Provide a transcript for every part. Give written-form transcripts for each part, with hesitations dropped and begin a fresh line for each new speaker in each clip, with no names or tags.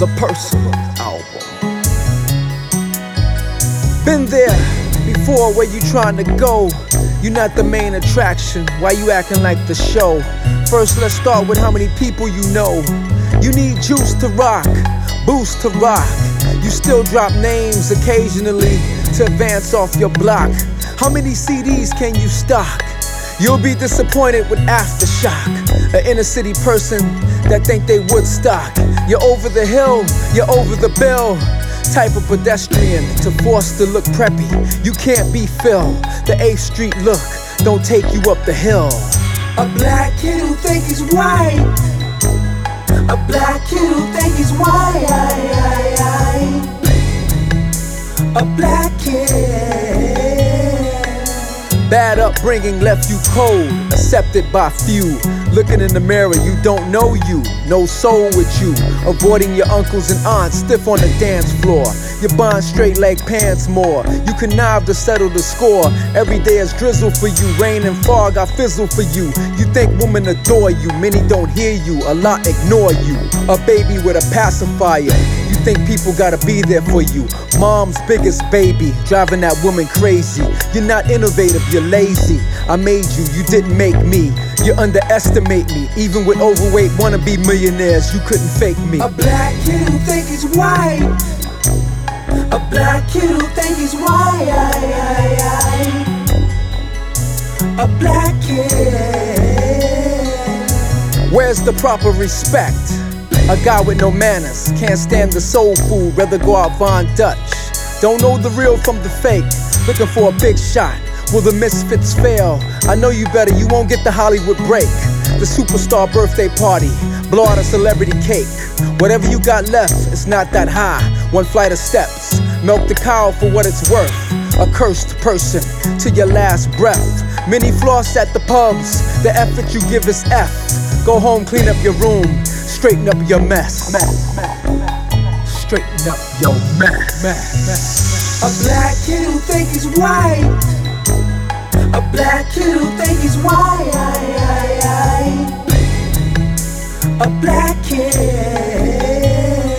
another personal album. Been there before where you trying to go. You're not the main attraction, why you acting like the show? First let's start with how many people you know. You need juice to rock, boost to rock. You still drop names occasionally to advance off your block. How many CDs can you stock? You'll be disappointed with Aftershock, an inner city person that think they Woodstock. You're over the hill, you're over the bill. Type of pedestrian to force to look preppy. You can't be Phil. The 8th Street look don't take you up the hill.
A black kid who think he's white. A black kid who think he's white. A black kid.
Bad upbringing left you cold, accepted by few. Looking in the mirror, you don't know you, no soul with you. Avoiding your uncles and aunts, stiff on the dance floor. You buying straight leg pants more. You connive to settle the score. Every day is drizzle for you, rain and fog, I fizzle for you. You think women adore you, many don't hear you, a lot ignore you. A baby with a pacifier, you think people gotta be there for you. Mom's biggest baby, driving that woman crazy. You're not innovative, you're lazy. I made you, you didn't make me. You underestimate me, even with overweight wannabe millionaires, you couldn't fake me.
A black kid who think he's white. A black kid who think he's white. A black kid.
Where's the proper respect? A guy with no manners, can't stand the soul food, rather go out Von Dutch. Don't know the real from the fake, looking for a big shot. Will the misfits fail? I know you better, you won't get the Hollywood break. The superstar birthday party, blow out a celebrity cake. Whatever you got left, it's not that high. One flight of steps, milk the cow for what it's worth. A cursed person to your last breath. Many floss at the pubs, the effort you give is F. Go home, clean up your room, straighten up your mess. Straighten up your mess.
A black kid who think he's white. A black kid who think he's white. A black kid.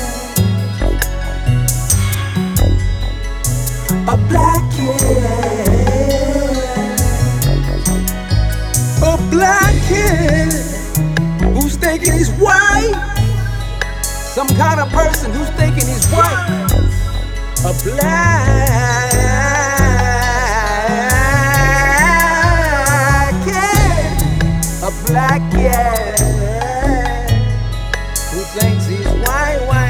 A black kid. A black kid who's thinking he's white. Some kind of person who's thinking he's white. A black kid. A black kid who thinks he's white.